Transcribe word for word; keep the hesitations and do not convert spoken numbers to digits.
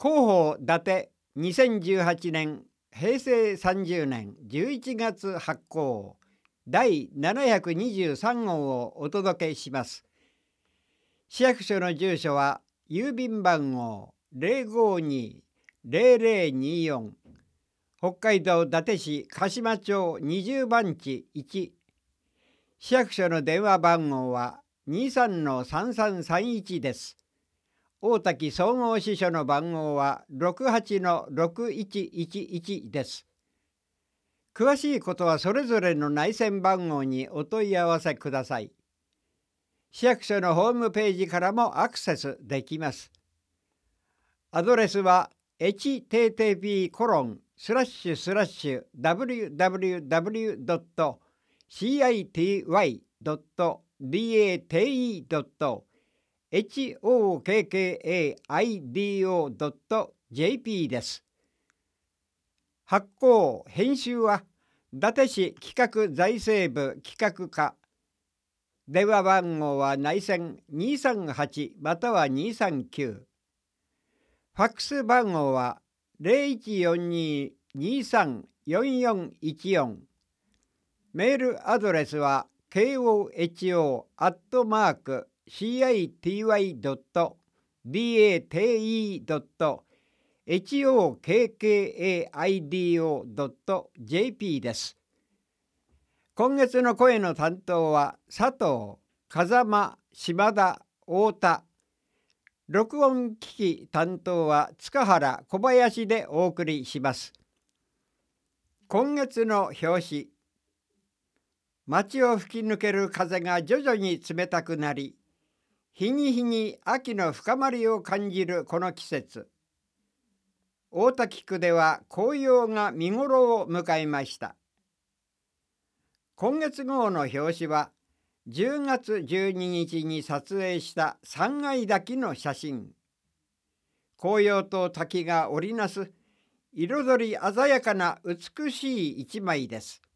広報伊達にせんじゅうはちねんへいせいさんじゅうねんじゅういちがつ発行だいななひゃくにじゅうさんごうをお届けします。市役所の住所は郵便番号 ゼロごにーゼロゼロにーよん、北海道伊達市鹿島町にじゅうばんちいち。市役所の電話番号は にじゅうさん さんさんさんいち です。大滝総合支所の番号は ろくはち ろくいちいちいち です。詳しいことはそれぞれの内線番号にお問い合わせください。市役所のホームページからもアクセスできます。アドレスは エイチティーティーピーコロンスラッシュスラッシュダブリューダブリューダブリュードットシーアイティーワイドットディーエーティードットエイチオーケーケーエーアイディーオードットジェーピー です。発行編集は伊達市企画財政部企画課。電話番号は内線にさんはちまたはにさんきゅう。ファックス番号は ゼロいちよんにーにーさんよんよんいちよん。メールアドレスは ケーオーエイチオー アットマーク シーアイティーワイドットディーエーティードットエイチオーケーケーエーアイディーオードットジェーピー です。今月の声の担当は佐藤、風間、島田、太田。録音機器担当は塚原、小林でお送りします。今月の表紙。街を吹き抜ける風が徐々に冷たくなり、日に日に秋の深まりを感じるこの季節。大滝区では紅葉が見頃を迎えました。今月号の表紙はじゅうがつじゅうににちに撮影したさんがい滝の写真。紅葉と滝が織りなす彩り鮮やかな美しい一枚です。